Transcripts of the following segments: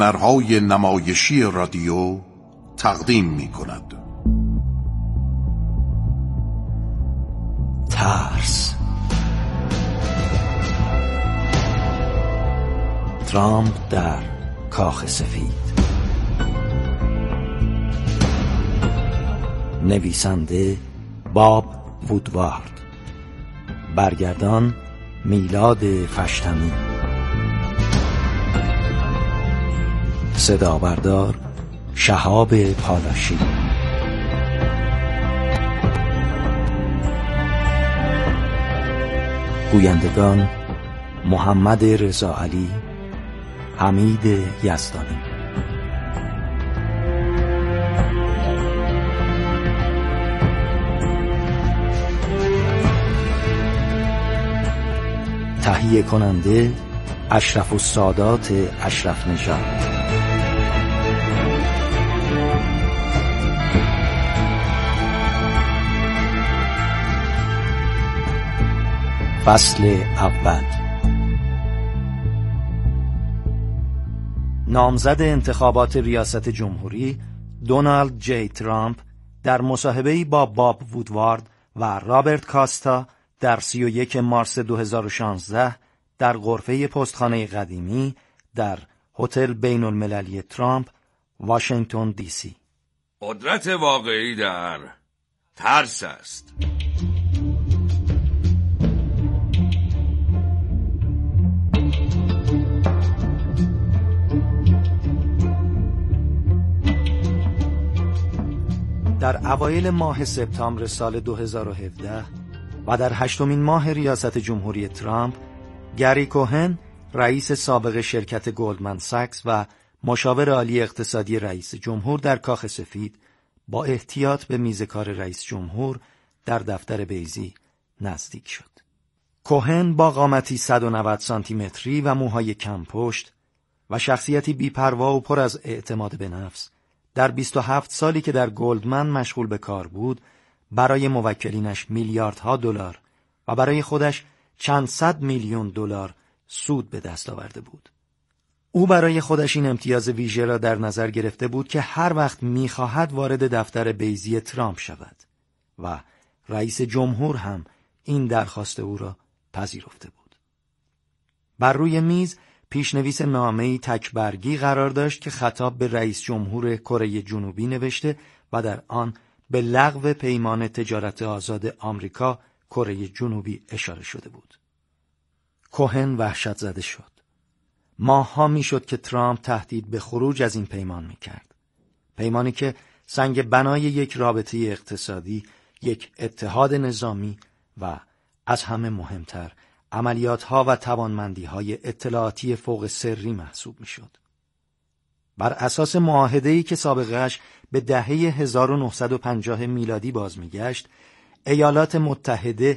هنرهای نمایشی رادیو تقدیم می کند. ترس. ترامپ در کاخ سفید. نویسنده باب وودوارد. برگردان میلاد فشتمی. صدا بردار شهاب پالاشی. گویندگان محمد رضا علی، حمید یزدانی. تهیه کننده اشرف السادات اشرف نژاد. فصل اول. نامزد انتخابات ریاست جمهوری دونالد جی ترامپ در مصاحبه‌ای با باب وودوارد و رابرت کاستا در 31 مارس 2016 در غرفه پستخانه قدیمی در هتل بین المللی ترامپ، واشنگتن دی سی. قدرت واقعی در ترس است. در اوایل ماه سپتامبر سال 2017 و در 8مین ماه ریاست جمهوری ترامپ، گری کوهن، رئیس سابق شرکت گلدمن ساکس و مشاور عالی اقتصادی رئیس جمهور در کاخ سفید، با احتیاط به میز کار رئیس جمهور در دفتر بیضی نزدیک شد. کوهن با قامتی 190 سانتی متری و موهای کم پشت و شخصیتی بی‌پروا و پر از اعتماد به نفس، در 27 سالی که در گلدمن مشغول به کار بود، برای موکلینش میلیاردها دلار و برای خودش چند صد میلیون دلار سود به دست آورده بود. او برای خودش این امتیاز ویژه را در نظر گرفته بود که هر وقت می‌خواهد وارد دفتر بیضی ترامپ شود و رئیس جمهور هم این درخواست او را پذیرفته بود. بر روی میز پیشنویس نامه‌ای تک‌برگی قرار داشت که خطاب به رئیس جمهور کره جنوبی نوشته و در آن به لغو پیمان تجارت آزاد آمریکا کره جنوبی اشاره شده بود. کوهن وحشت زده شد. ماه‌ها میشد که ترامپ تهدید به خروج از این پیمان میکرد. پیمانی که سنگ بنای یک رابطه اقتصادی، یک اتحاد نظامی و از همه مهمتر عملیات‌ها و توانمندی‌های اطلاعاتی فوق سری محسوب می‌شد. بر اساس معاهده‌ای که سابقه‌اش به دهه 1950 میلادی باز می‌گشت، ایالات متحده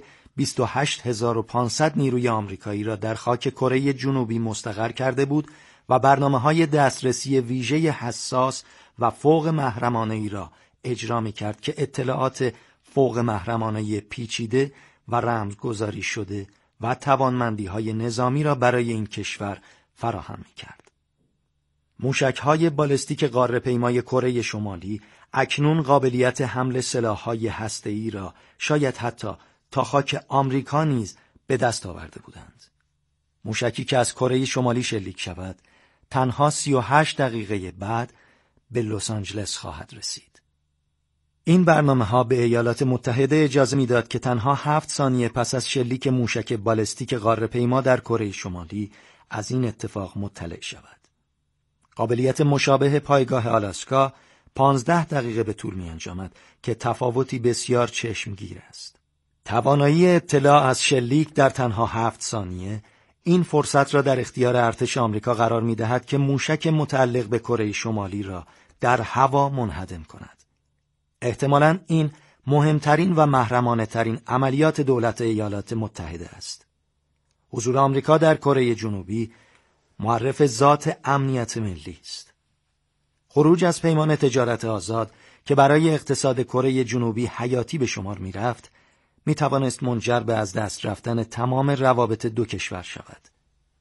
28500 نیروی آمریکایی را در خاک کره جنوبی مستقر کرده بود و برنامه‌های دسترسی ویژه حساس و فوق محرمانه‌ای را اجرا می‌کرد که اطلاعات فوق محرمانه پیچیده و رمزگذاری شده و توانمندی‌های نظامی را برای این کشور فراهم می‌کرد. موشک‌های بالستیک قاره‌پیمای کره شمالی اکنون قابلیت حمل سلاح‌های هسته‌ای را شاید حتی تا خاک آمریکا نیز به دست آورده بودند. موشکی که از کره شمالی شلیک شود، تنها 38 دقیقه بعد به لس آنجلس خواهد رسید. این برنامه‌ها به ایالات متحده اجازه می‌داد که تنها 7 ثانیه پس از شلیک موشک بالستیک قاره‌پیما در کره شمالی از این اتفاق مطلع شود. قابلیت مشابه پایگاه آلاسکا 15 دقیقه به طول می‌انجامد که تفاوتی بسیار چشمگیر است. توانایی اطلاع از شلیک در تنها 7 ثانیه این فرصت را در اختیار ارتش آمریکا قرار می‌دهد که موشک متعلق به کره شمالی را در هوا منهدم کند. احتمالاً این مهمترین و محرمانه‌ترین عملیات دولت ایالات متحده است. حضور آمریکا در کره جنوبی معرف ذات امنیت ملی است. خروج از پیمان تجارت آزاد که برای اقتصاد کره جنوبی حیاتی به شمار می رفت، می توانست منجر به از دست رفتن تمام روابط دو کشور شود.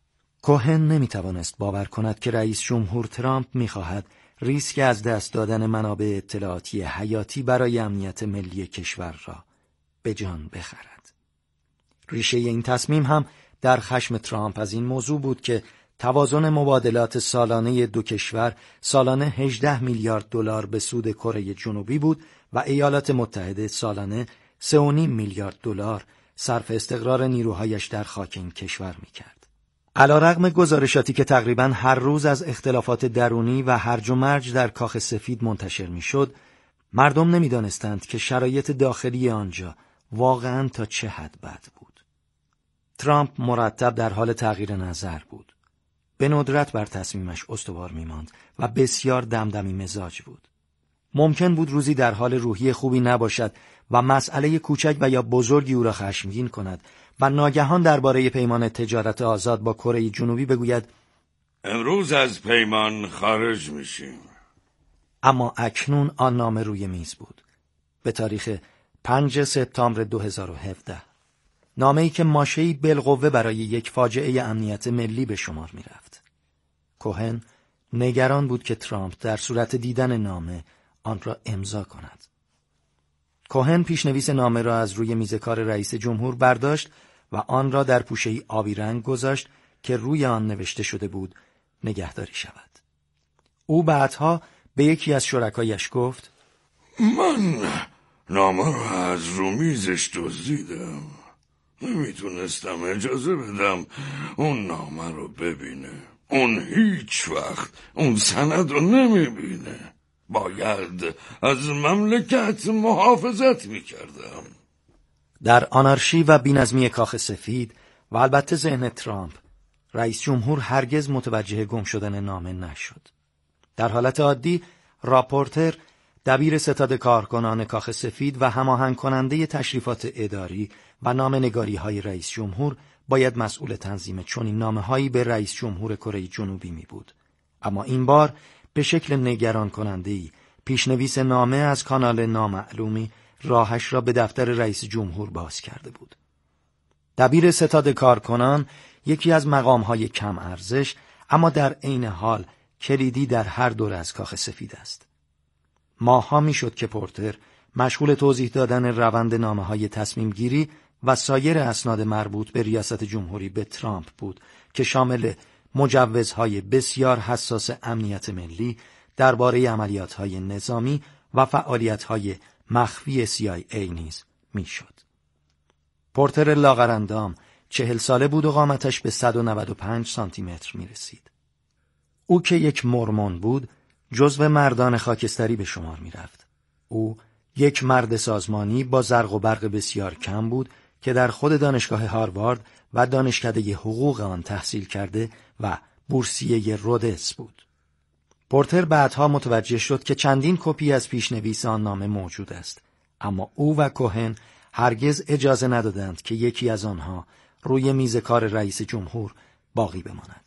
کوهن نمیتوانست باور کند که رئیس جمهور ترامپ میخواهد ریسک از دست دادن منابع اطلاعاتی حیاتی برای امنیت ملی کشور را به جان بخرد. ریشه این تصمیم هم در خشم ترامپ از این موضوع بود که توازن مبادلات سالانه دو کشور سالانه 18 میلیارد دلار به سود کره جنوبی بود و ایالات متحده سالانه 3.5 میلیارد دلار صرف استقرار نیروهایش در خاک این کشور میکرد. علیرغم گزارشاتی که تقریباً هر روز از اختلافات درونی و هرج و مرج در کاخ سفید منتشر میشد، مردم نمیدانستند که شرایط داخلی آنجا واقعاً تا چه حد بد بود. ترامپ مرتب در حال تغییر نظر بود. به ندرت بر تصمیمش استوار می‌ماند و بسیار دمدمی مزاج بود. ممکن بود روزی در حال روحی خوبی نباشد و مسئله کوچک و یا بزرگی او را خشمگین کند و ناگهان درباره پیمان تجارت آزاد با کره جنوبی بگوید امروز از پیمان خارج میشیم. اما اکنون آن نامه روی میز بود. به تاریخ 5 سپتامبر 2017. نامه‌ای که ماشه‌ای بالقوه برای یک فاجعه امنیت ملی به شمار می‌رفت. کوهن نگران بود که ترامپ در صورت دیدن نامه آن را امضا کند. کوهن پیشنویس نامه را از روی میز کار رئیس جمهور برداشت و آن را در پوشه‌ای آبی رنگ گذاشت که روی آن نوشته شده بود نگهداری شود. او بعدها به یکی از شرکایش گفت من نامه را از رو میزش دزدیدم. نمیتونستم اجازه بدم اون نامه رو ببینه. اون هیچ وقت اون سند رو نمیبینه. باید از مملکت محافظت میکردم. در آنارشی و بی‌نظمی کاخ سفید و البته ذهن ترامپ، رئیس جمهور هرگز متوجه گم شدن نامه نشد. در حالت عادی راپورتر، دبیر ستاد کارکنان کاخ سفید و هماهنگ کننده تشریفات اداری و نامه‌نگاری‌های رئیس جمهور باید مسئول تنظیم چنین نامه‌هایی به رئیس جمهور کره جنوبی می بود. اما این بار به شکل نگران کننده‌ای پیشنویس نامه از کانال نامعلومی راهش را به دفتر رئیس جمهور باز کرده بود. دبیر ستاد کارکنان یکی از مقام‌های کم ارزش اما در عین حال کلیدی در هر دور از کاخ سفید است. ماه‌ها میشد که پورتر مشغول توضیح دادن روند نامه‌های تصمیم گیری و سایر اسناد مربوط به ریاست جمهوری به ترامپ بود که شامل مجوزهای بسیار حساس امنیت ملی درباره عملیات‌های نظامی و فعالیت‌های مخفی CIA نیز میشد. پورتر لاغرندام 40 ساله بود و قامتش به 195 سانتی متر می رسید. او که یک مرمون بود جزو مردان خاکستری به شمار می رفت. او یک مرد سازمانی با زرق و برق بسیار کم بود که در خود دانشگاه هاروارد و دانشکده حقوق آن تحصیل کرده و بورسیه رودس بود. پورتر بعدها متوجه شد که چندین کپی از پیشنویس آن نامه موجود است، اما او و کوهن هرگز اجازه ندادند که یکی از آنها روی میز کار رئیس جمهور باقی بماند.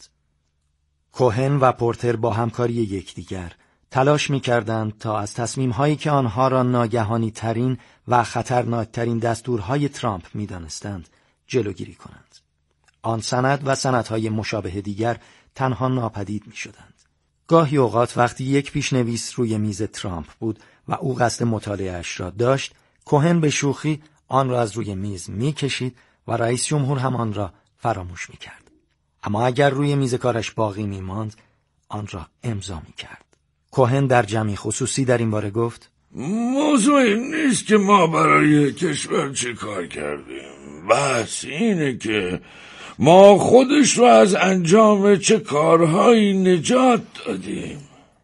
کوهن و پورتر با همکاری یکدیگر تلاش می‌کردند تا از تصمیم‌هایی که آنها را ناگهانی ترین و خطرناکترین دستورهای ترامپ می‌دانستند جلوگیری کنند. آن سند و سندهای مشابه دیگر تنها ناپدید می‌شدند. گاهی اوقات وقتی یک پیشنویس روی میز ترامپ بود و او قصد مطالعه‌اش را داشت، کوهن به شوخی آن را از روی میز می‌کشید و رئیس جمهور هم آن را فراموش می‌کرد. اما اگر روی میز کارش باقی می‌ماند، آن را امضا می‌کرد. کوهن در جمعی خصوصی در این باره گفت: موضوع این نیست که ما برای کشور چه کار کردیم. بحث اینه که ما خودش رو از انجام چه کارهایی نجات دادیم.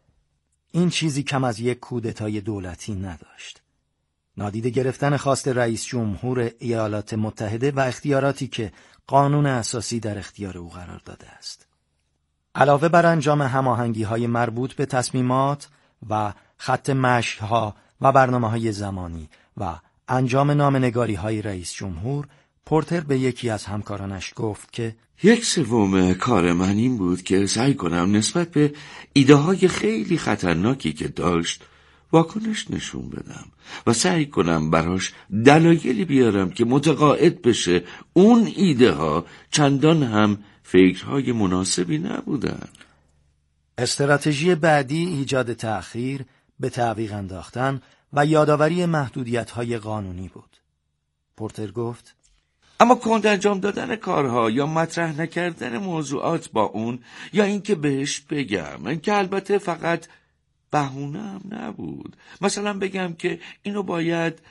این چیزی کم از یک کودتای دولتی نداشت. نادیده گرفتن خواست رئیس جمهور ایالات متحده و اختیاراتی که قانون اساسی در اختیار او قرار داده است. علاوه بر انجام هماهنگی‌های مربوط به تصمیمات و خط مشی‌ها و برنامه‌های زمانی و انجام نامه‌نگاری‌های رئیس جمهور، پورتر به یکی از همکارانش گفت که 1/3 کار من این بود که سعی کنم نسبت به ایده‌های خیلی خطرناکی که داشت واکنش نشون بدم و سعی کنم براش دلایلی بیارم که متقاعد بشه اون ایده ها چندان هم فکرهای مناسبی نبودن. استراتژی بعدی ایجاد تأخیر، به تعویق انداختن و یادآوری محدودیت‌های قانونی بود. پورتر گفت: اما کند انجام دادن کارها یا مطرح نکردن موضوعات با اون، یا اینکه بهش بگم که البته فقط بهونه هم نبود، مثلا بگم که اینو باید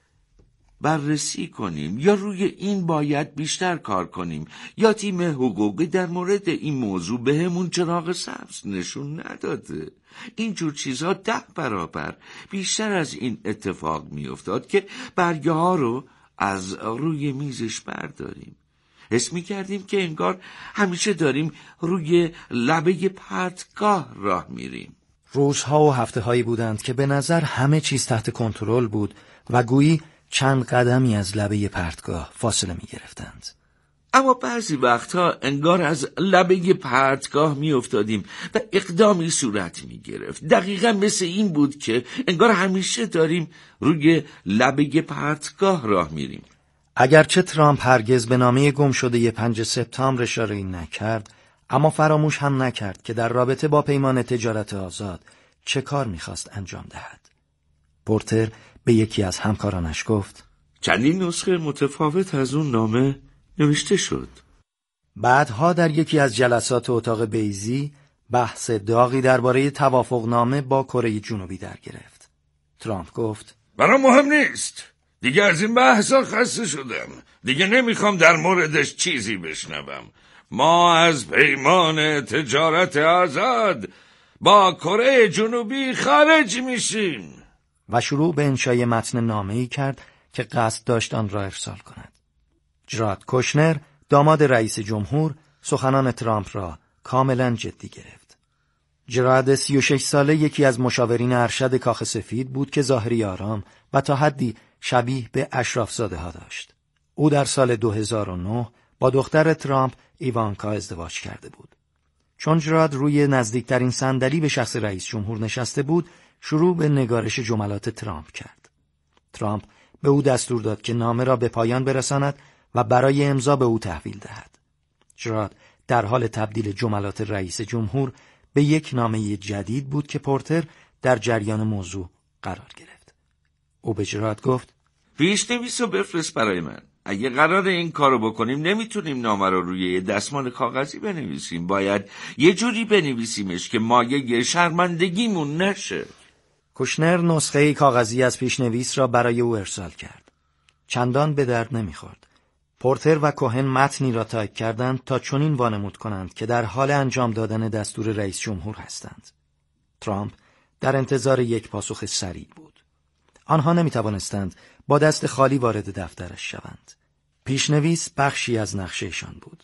بررسی کنیم یا روی این باید بیشتر کار کنیم، یا تیم حقوقی در مورد این موضوع بهمون چراغ سبز نشون نداده. اینجور چیزها 10 برابر بیشتر از این اتفاق میافتاد که برگه ها رو از روی میزش برداریم. حس می‌کردیم که انگار همیشه داریم روی لبه پرتگاه راه میریم. روزها و هفته‌هایی بودند که به نظر همه چیز تحت کنترل بود و گویی چند قدمی از لبه پرتگاه فاصله می‌گرفتند. اما بعضی وقتها انگار از لبه پرتگاه میافتادیم و اقدامی صورت میگرفت. دقیقا مثل این بود که انگار همیشه داریم روی لبه پرتگاه راه میریم. اگرچه ترامپ هرگز به نامه گم شده 5 سپتامبر اشاره‌ای نکرد، اما فراموش هم نکرد که در رابطه با پیمان تجارت آزاد چه کار میخواست انجام دهد. پورتر به یکی از همکارانش گفت: چندین نسخه متفاوت از اون نامه نوشته شد. بعدها در یکی از جلسات اتاق بیضی بحث داغی درباره توافقنامه با کره جنوبی در گرفت. ترامپ گفت: برام مهم نیست. دیگه از این بحثا خسته شدم. دیگه نمیخوام در موردش چیزی بشنوم. ما از پیمان تجارت آزاد با کره جنوبی خارج میشیم. و شروع به انشای متن نامه‌ای کرد که قصد داشت آن را ارسال کند. جراد کوشنر، داماد رئیس جمهور، سخنان ترامپ را کاملا جدی گرفت. جراد 36 ساله یکی از مشاورین ارشد کاخ سفید بود که ظاهری آرام و تا حدی شبیه به اشرافزاده ها داشت. او در سال 2009 با دختر ترامپ ایوانکا ازدواج کرده بود. چون جراد روی نزدیکترین صندلی به شخص رئیس جمهور نشسته بود، شروع به نگارش جملات ترامپ کرد. ترامپ به او دستور داد که نامه را به پایان برساند و برای امضا به او تحویل دهد. جراد در حال تبدیل جملات رئیس جمهور به یک نامه جدید بود که پورتر در جریان موضوع قرار گرفت. او به جراد گفت: پیش‌نویس رو بفرست برای من. اگه قرار این کارو بکنیم نمیتونیم نامه رو روی یه دستمال کاغذی بنویسیم. باید یه جوری بنویسیمش که مایه شرمندگیمون نشه. کوشنر نسخه کاغذی از پیشنویس را برای او ارسال کرد. چندان به درد نمیخورد. پورتر و کوهن متنی را تایپ کردند تا چنین وانمود کنند که در حال انجام دادن دستور رئیس جمهور هستند. ترامپ در انتظار یک پاسخ سریع بود. آنها نمیتوانستند با دست خالی وارد دفترش شوند. پیشنویس بخشی از نقشهشان بود.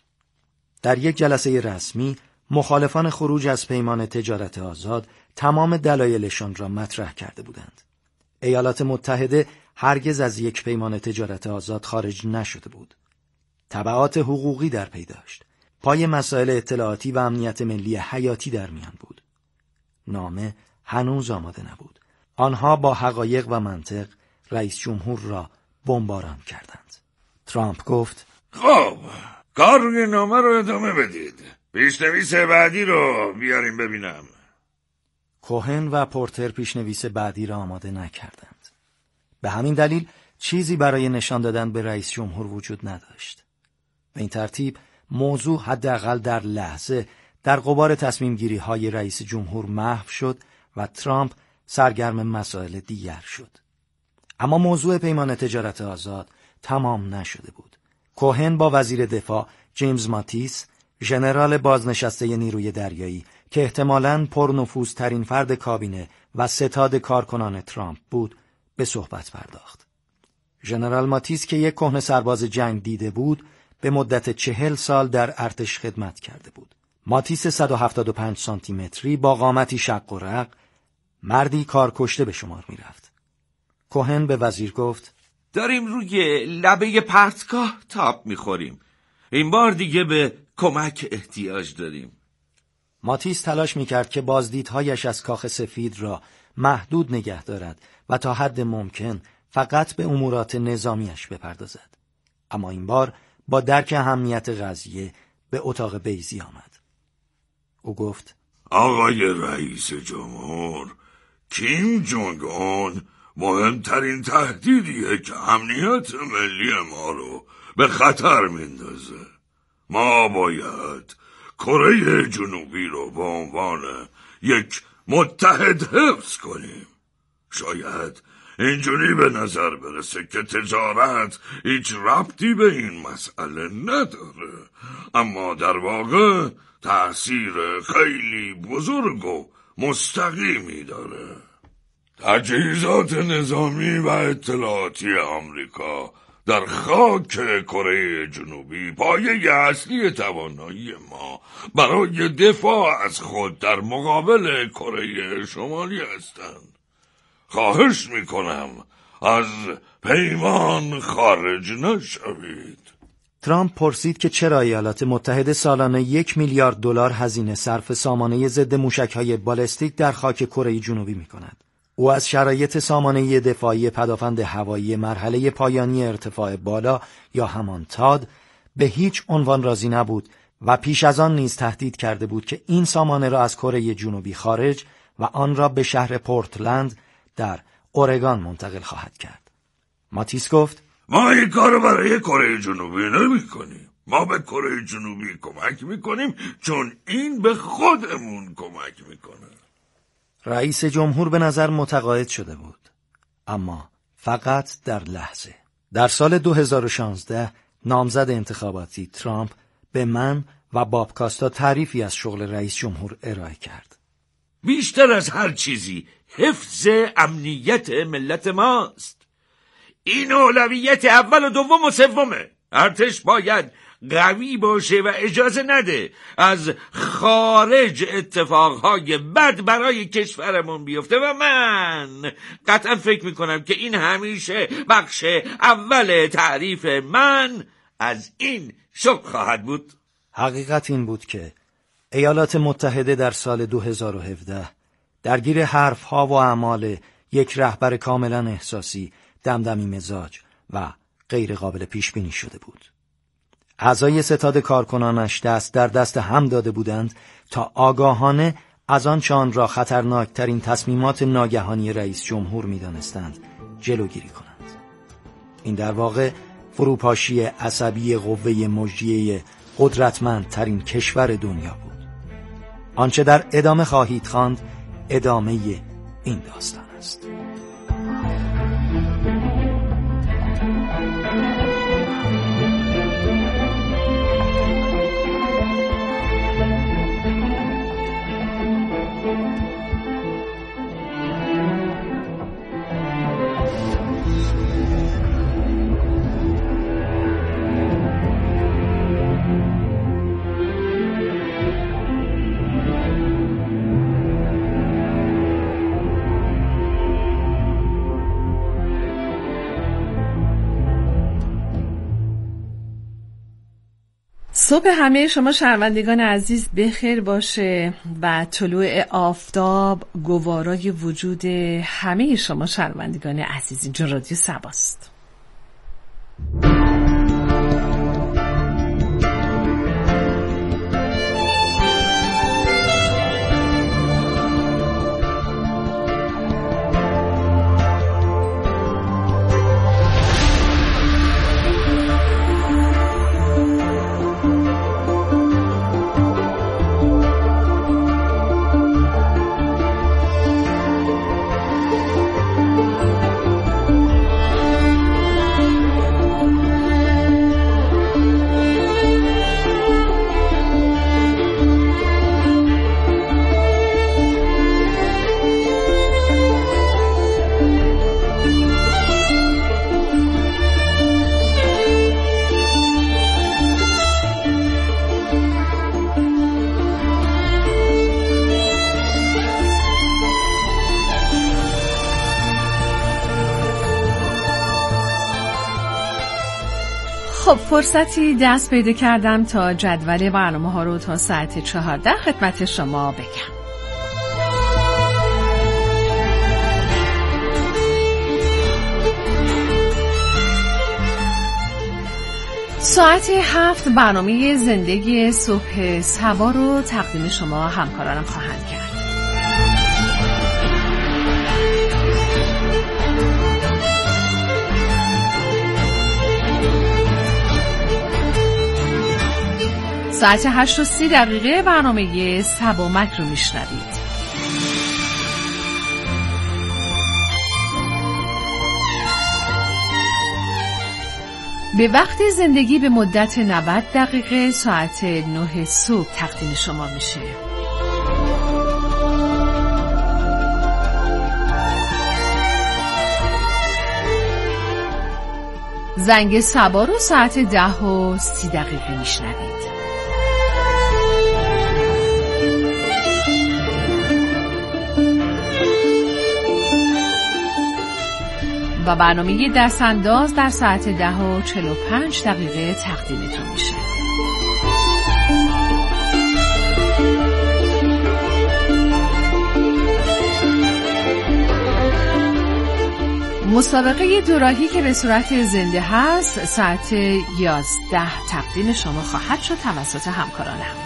در یک جلسه رسمی مخالفان خروج از پیمان تجارت آزاد تمام دلایلشان را مطرح کرده بودند. ایالات متحده هرگز از یک پیمان تجارت آزاد خارج نشده بود. تبعات حقوقی در پی داشت. پای مسائل اطلاعاتی و امنیت ملی حیاتی در میان بود. نامه هنوز آماده نبود. آنها با حقایق و منطق رئیس جمهور را بمباران کردند. ترامپ گفت: خب، کار روی نامه رو ادامه بدید. پیشنویس بعدی رو بیاریم ببینم. کوهن و پورتر پیشنویس بعدی را آماده نکردند. به همین دلیل چیزی برای نشان دادن به رئیس جمهور وجود نداشت. به این ترتیب موضوع حداقل در لحظه در غبار تصمیم گیری های رئیس جمهور محو شد و ترامپ سرگرم مسائل دیگر شد. اما موضوع پیمان تجارت آزاد تمام نشده بود. کوهن با وزیر دفاع جیمز ماتیس، ژنرال بازنشسته نیروی دریایی که احتمالاً پرنفوذترین فرد کابینه و ستاد کارکنان ترامپ بود، به صحبت پرداخت. ژنرال ماتیس که یک کهنه سرباز جنگ دیده بود، به مدت 40 سال در ارتش خدمت کرده بود. ماتیس 175 سانتی متری با قامتی شق و رق، مردی کارکشته به شمار می رفت. کوهن به وزیر گفت: داریم روی لبه پرتگاه تاب میخوریم. این بار دیگه به کمک احتیاج داریم. ماتیس تلاش میکرد که بازدیدهایش از کاخ سفید را محدود نگه دارد و تا حد ممکن فقط به امورات نظامیش بپردازد. اما این بار با درک اهمیت قضیه به اتاق بیضی آمد. او گفت: آقای رئیس جمهور، کیم جونگ اون مهمترین تهدیدیه که امنیت ملی ما رو به خطر میندازه. ما باید کره جنوبی رو به عنوان یک متحد حفظ کنیم. شاید اینجوری به نظر برسه که تجارت هیچ ربطی به این مسئله نداره، اما در واقع تأثیر خیلی بزرگ و مستقیمی داره. تجهیزات نظامی و اطلاعاتی آمریکا در خاک کره جنوبی پایه اصلی توانایی ما برای دفاع از خود در مقابل کره شمالی هستند. خواهش میکنم از پیمان خارج نشوید. ترامپ پرسید که چرا ایالات متحده سالانه 1 میلیارد دلار هزینه صرف سامانه ضد موشک‌های بالستیک در خاک کره جنوبی می‌کند. او از شرایط سامانه دفاعی پدافند هوایی مرحله پایانی ارتفاع بالا یا همان تاد به هیچ عنوان راضی نبود و پیش از آن نیز تهدید کرده بود که این سامانه را از کره جنوبی خارج و آن را به شهر پورتلند در اورگان منتقل خواهد کرد. ماتیس گفت: ما این کارو برای کره جنوبی نمی کنیم. ما به کره جنوبی کمک میکنیم چون این به خودمون کمک میکنه. رئیس جمهور به نظر متقاعد شده بود، اما فقط در لحظه. در سال 2016 نامزد انتخاباتی ترامپ به من و باب کاستا تعریفی از شغل رئیس جمهور ارائه کرد. بیشتر از هر چیزی حفظ امنیت ملت ماست. این اولویت اول و دوم و سومه. ارتش باید قوی باشه و اجازه نده از خارج اتفاقهای بد برای کشورمون بیفته و من قطعا فکر میکنم که این همیشه بخش اول تعریف من از این شغل خواهد بود. حقیقت این بود که ایالات متحده در سال 2017 درگیر حرفها و اعمال یک رهبر کاملا احساسی، دمدمی مزاج و غیر قابل پیش بینی شده بود. اعضای ستاد کارکنانش دست در دست هم داده بودند تا آگاهانه از آنچه آن را خطرناکترین تصمیمات ناگهانی رئیس جمهور می‌دانستند جلوگیری کنند. این در واقع فروپاشی عصبی قوه مجریه قدرتمندترین کشور دنیا بود. آنچه در ادامه خواهید خواند ادامه این داستان است. صبح همه شما شنوندگان عزیز بخیر باشه و طلوع آفتاب گوارای وجود همه شما شنوندگان عزیز. اینجا رادیو سباست. خب فرصتی دست پیدا کردم تا جدول برنامه ها رو تا ساعت 14 خدمت شما بگم. ساعت 7 برنامه زندگی صبح سبا رو تقدیم شما همکارانم خواهند کرد. ساعت 8:30 برنامه سبامک رو میشنوید. به وقت زندگی به مدت 90 دقیقه ساعت 9 صبح تقدیم شما میشه. زنگ سبا رو ساعت 10:30 میشنوید. و برنامه دستانداز در ساعت 10:45 تقدیمتون میشه. مسابقه دوراهی که به صورت زنده هست ساعت 11 تقدیم شما خواهد شد توسط همکارانم.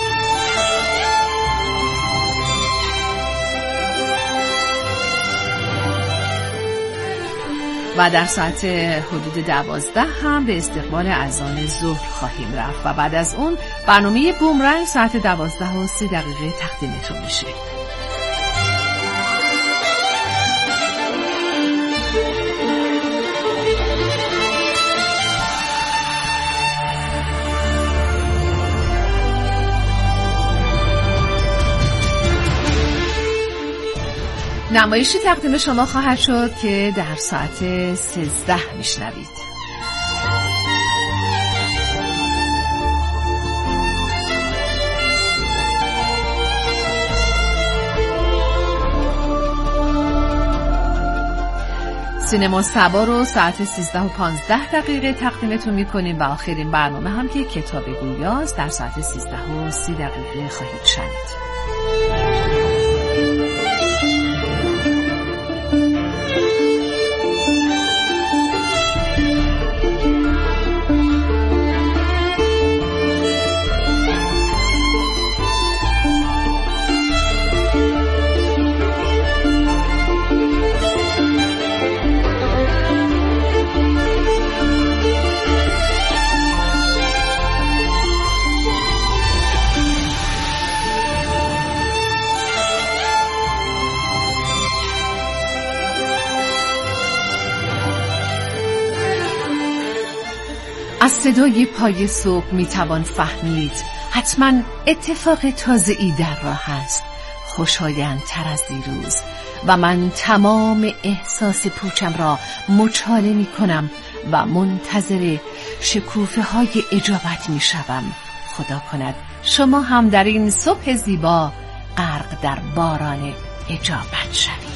و در ساعت حدود 12 هم به استقبال اذان ظهر خواهیم رفت و بعد از اون برنامه بومرنگ ساعت 12:30 تقدیمتون میشه. نمایشی تقدیم شما خواهد شد که در ساعت 13 میشنوید. سینما سبا رو ساعت 13:15 تقدیمتون میکنیم و آخرین برنامه هم که کتاب گویاست در ساعت 13:30 خواهید شنید. از صدای پای صبح میتوان فهمید حتما اتفاق تازه‌ای در راه است، خوشایندتر از دیروز، و من تمام احساس پوچم را مچاله میکنم و منتظر شکوفه های اجابت میشوم. خدا کند شما هم در این صبح زیبا غرق در باران اجابت شوید.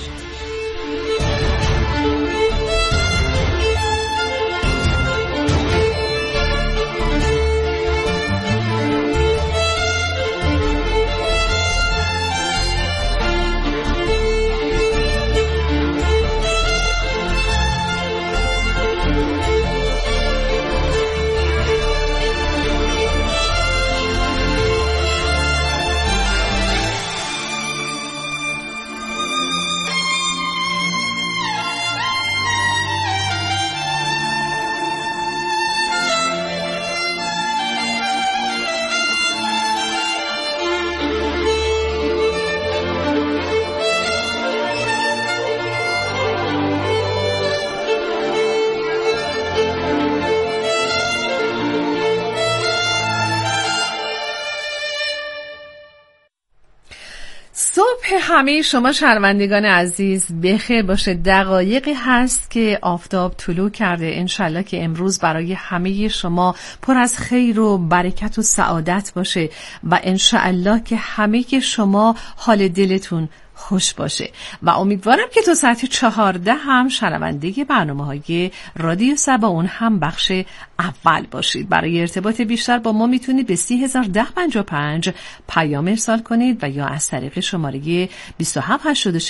صبح همه شما شنوندگان عزیز بخیر باشه. دقایقی هست که آفتاب طلوع کرده. انشالله که امروز برای همه شما پر از خیر و برکت و سعادت باشه و انشالله که همه شما حال دلتون خوش باشه و امیدوارم که تا ساعت 14 هم شنونده برنامه‌های رادیو سبا اون هم بخش اول باشید. برای ارتباط بیشتر با ما میتونید به 301055 پیام ارسال کنید و یا از طریق شماره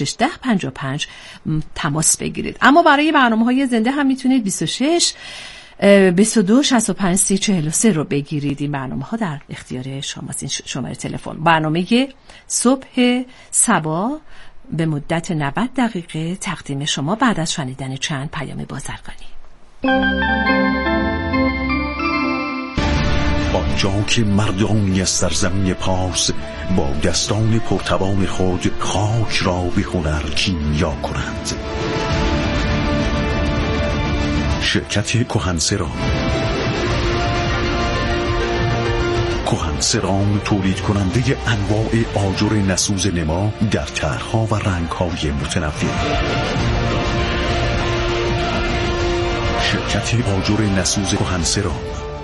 27861055 تماس بگیرید. اما برای برنامه‌های زنده هم میتونید 26 22 65 30 43 رو بگیرید. این برنامه ها در اختیار شماست. این شماره تلفن. برنامه صبح صبا به مدت 90 دقیقه تقدیم شما بعد از شنیدن چند پیام بازرگانی. آنجا که مردانی از سرزمین پارس با دستان پرتوان خود خاک را به هنر کیمیا کنند. شرکت کهنسران تولید کننده انواع آجر نسوز نما در طرح‌ها و رنگ‌های متنوع. شرکت آجر نسوز کهنسران.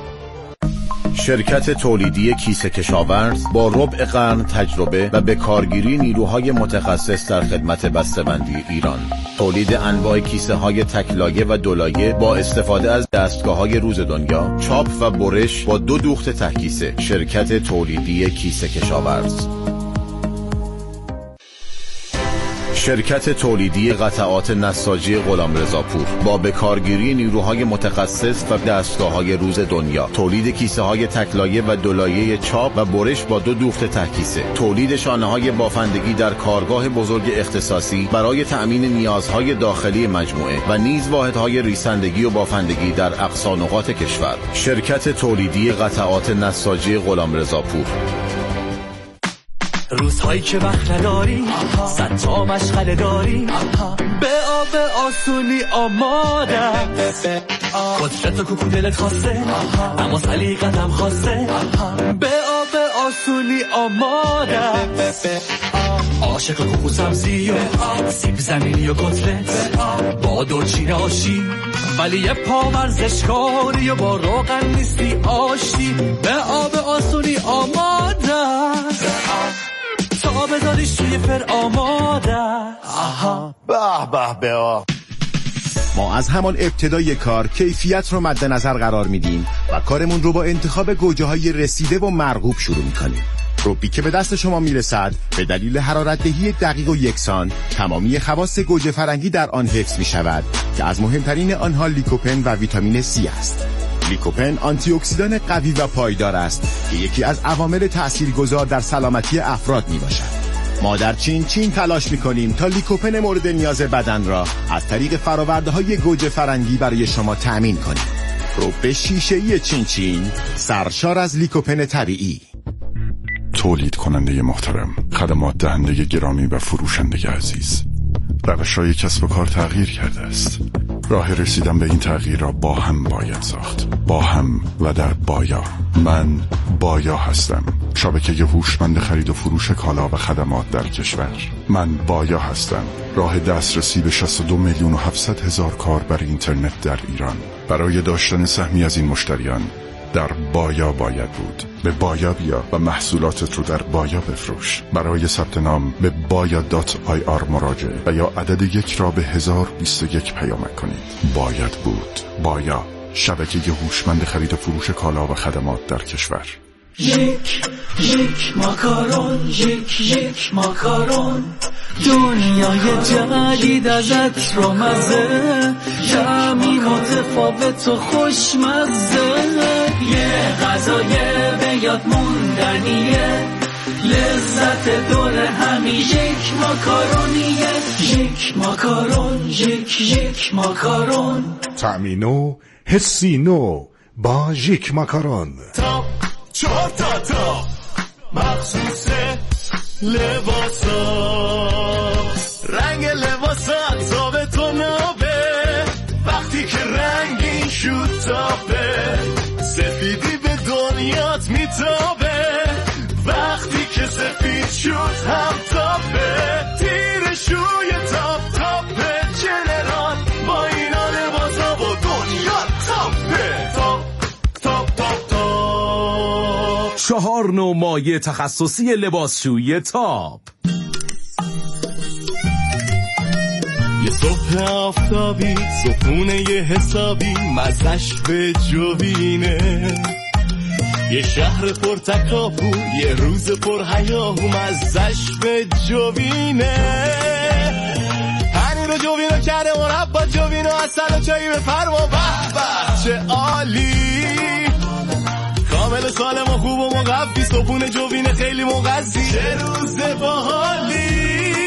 شرکت تولیدی کیسه کشاورز با ربع قرن تجربه و به کارگیری نیروهای متخصص در خدمت بسته‌بندی ایران. تولید انواع کیسه های تکلایه و دولایه با استفاده از دستگاه های روز دنیا، چاپ و برش با 2 دوخت ته‌کیسه. شرکت تولیدی کیسه کشاورز. شرکت تولیدی قطعات نساجی غلامرضاپور با بکارگیری نیروهای متخصص و دستگاه‌های روز دنیا. تولید کیسه‌های تکلایه و دولایه چاپ و برش با 2 دوخت ته‌کیسه. تولید شانه‌های بافندگی در کارگاه بزرگ اختصاصی برای تأمین نیازهای داخلی مجموعه و نیز واحدهای ریسندگی و بافندگی در اقصا نقاط کشور. شرکت تولیدی قطعات نساجی غلامرضاپور. روزهایی که وقت نداری، 100 تا مشغله داری، به آب آسونی آمادم. قدرت و کوکو دلت خواسته، اما سلیقتم خواسته، به آب آسونی آمادم. عاشق کوکو سبزی و سیب زمینی و کتلت، با دورچین آشی ولی یه پا ورزشکاری و با روغن نیستی آشتی، به آب آسونی آمادم. تا بذاریش توی فر آماده. به ما از همان ابتدای کار کیفیت رو مد نظر قرار میدیم و کارمون رو با انتخاب گوجه‌های رسیده و مرغوب شروع میکنیم. ربی که به دست شما میرسد به دلیل حرارت‌دهی دقیق و یکسان تمامی خواص گوجه فرنگی در آن حفظ میشود که از مهمترین آنها لیکوپن و ویتامین C است. لیکوپن آنتی اکسیدان قوی و پایدار است که یکی از عوامل تأثیرگذار در سلامتی افراد می باشد. ما در چین تلاش می کنیم تا لیکوپن مورد نیاز بدن را از طریق فراورده های گوجه فرنگی برای شما تأمین کنیم. رب شیشه‌ای چین سرشار از لیکوپن طبیعی. تولید کننده محترم، خدمات دهنده گرامی و فروشنده عزیز، روش‌های کسب و کار تغییر کرده است. راه رسیدن به این تغییر را با هم باید ساخت. با هم و در بایا. من بایا هستم، شبکه هوشمند خرید و فروش کالا و خدمات در کشور. من بایا هستم، راه دسترسی به 62,700,000 کاربر اینترنت در ایران. برای داشتن سهمی از این مشتریان در بایا باید بود. به بایا بیا و محصولاتت رو در بایا بفروش. برای ثبت نام به baya.ir مراجعه و یا عدد 1 را به 1021 پیامک کنید. باید بود. بایا، شبکه هوشمند خرید و فروش کالا و خدمات در کشور. یک ماکارون، یک ماکارون، دنیای جدید ازت رو مزه، کمی متفاوت و خوشمزه، یه غذای به یاد موندنیه، لذت دور همی یک ماکارونیه. یک ماکارون، یک ماکارون، طعمی نو، حسی نو با یک ماکارون. تا 4 تا مخصوص لباسا، رنگ لباسا تابه تو نابه، وقتی که رنگین شد تابه، سفیدی به دنیات میتابه، وقتی که سفید شد هم تابه، تیرشوی تاب تابه، جنرال با اینا لباسا و دنیا تابه. تاب 4 نوع مایع تخصصی لباسشویی تاب. یه صبح آفتابی، صبحونه یه حسابی، مزش به جوینه، یه شهر پر تکاپو، یه روز پر هیاهو، مزش به جوینه، پنیر جوینو کرده مربا جوینو، اصل و چایی به فرما به چه عالی کامل سالم و خوب و مقفی صبحونه جوینه خیلی مغذی چه روز باحالی